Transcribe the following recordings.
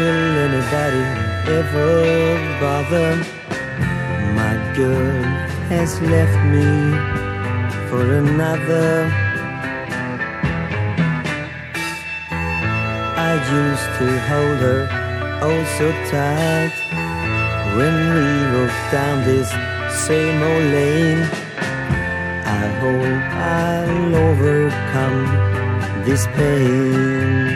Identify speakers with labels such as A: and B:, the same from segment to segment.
A: Will anybody ever bother? My girl has left me for another. I used to hold her oh so tight when we walked down this same old lane. I hope I'll overcome this pain.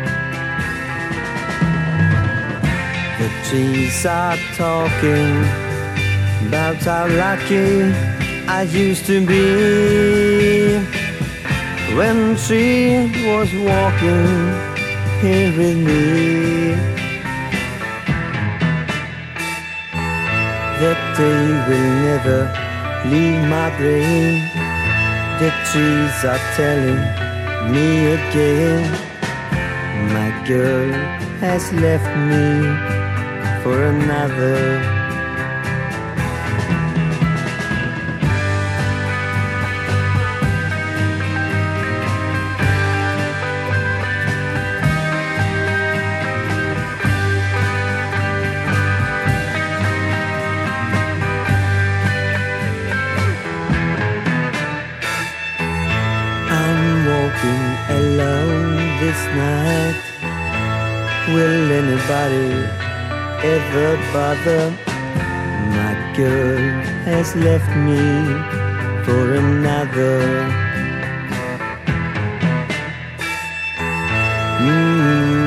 A: The trees are talking about how lucky I used to be when she was walking here with me. That day will never leave my brain. The trees are telling me again, my girl has left me for another. Alone this night. Will anybody ever bother? My girl has left me for another.